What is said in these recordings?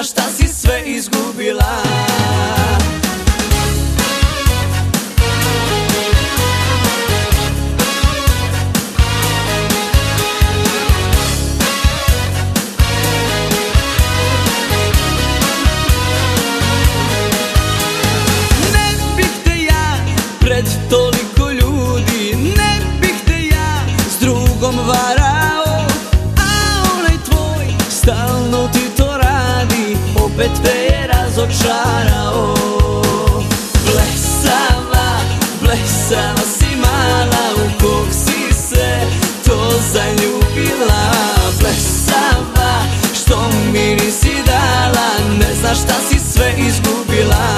znaš šta si sve izgubila. Pred toliko ljudi ne bih te ja s drugom varao, a onaj tvoj stalno ti to radi, opet te je razočarao. Blesava, blesava si mala, u kog si se to zaljubila. Blesava, što mi nisi dala, ne znaš šta si sve izgubila.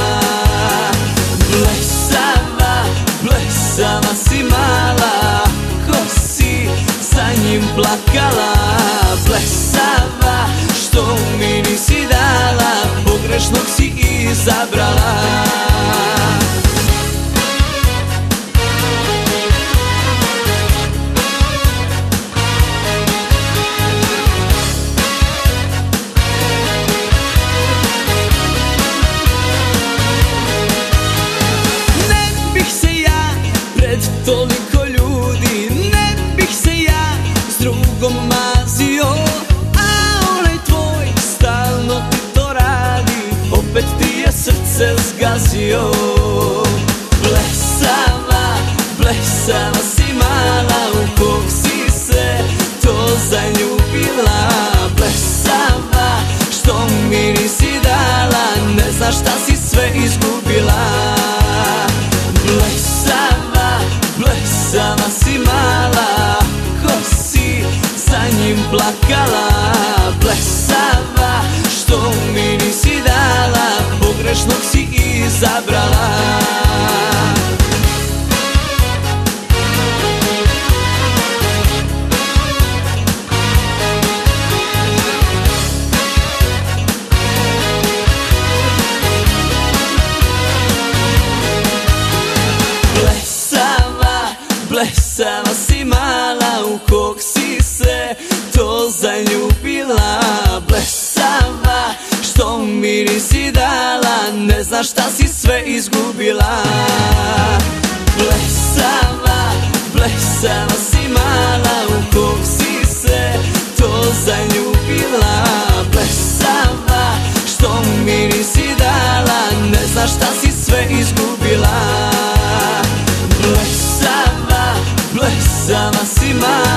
Blesava si mala, ko si za njim plakala. Blesava, što mi nisi dala, pogrešnog si izabrala. Toliko ljudi, ne bih se ja s drugom mazio, a onaj tvoj stalno ti to radi, opet ti je srce zgazio. Blesava, blesava si mala, u kog si se to zaljubila. Blesava, što mi nisi dala, ne znaš šta si sve izgubila. Blesava si mala, ko si za njim plakala. Blesava, što mi nisi dala, pogrešnog si izabrala. Blesava si mala, u kog si se to zaljubila. Blesava, što mi nisi dala, ne znaš šta si sve izgubila. Blesava, blesava si mala, u kog si se to zaljubila. Blesava, što mi nisi dala, ne znaš šta si sve izgubila. Blesava si mala.